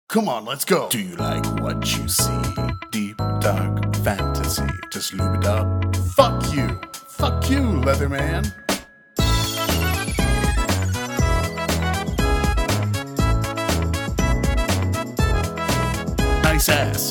Come on, let's go. Do you like what you see? Deep, dark fantasy. Just lube it up. Fuck you. Fuck you, Leatherman. Nice ass.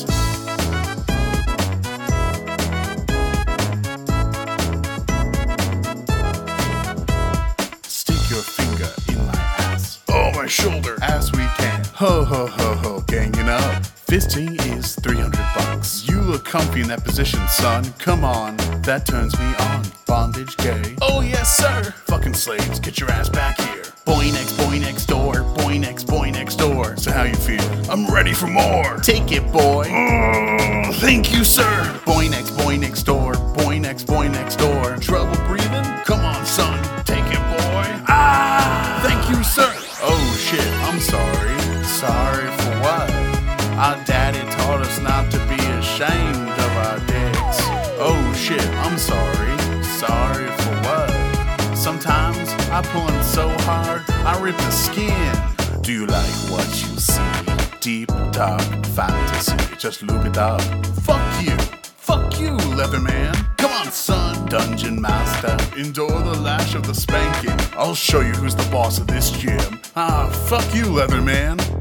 Stick your finger in my ass. Oh, my shoulder. As we can. Ho, ho, ho, ho, ganging up. Fisting is $300. You look comfy in that position, son. Come on, that turns me on. Bondage gay. Oh, yes, sir. Fucking slaves, get your ass back here. Boy next door. Boy next door. So how you feel? I'm ready for more. Take it, boy. Thank you, sir. Boy next door. Boy next door. Trouble breathing? Come on, son. Take it, boy. Ah! Thank you, sir. Oh, shit, I'm sorry. Sorry for what? Our daddy taught us not to be ashamed of our dicks. Oh, shit, I'm sorry. Sorry for what? Sometimes I pull in so hard, I rip the skin. Do you like what you see? Deep, dark fantasy. Just lube it up. Fuck you. Fuck you, Leatherman. Come on, son. Dungeon master. Endure the lash of the spanking. I'll show you who's the boss of this gym. Ah, fuck you, Leatherman.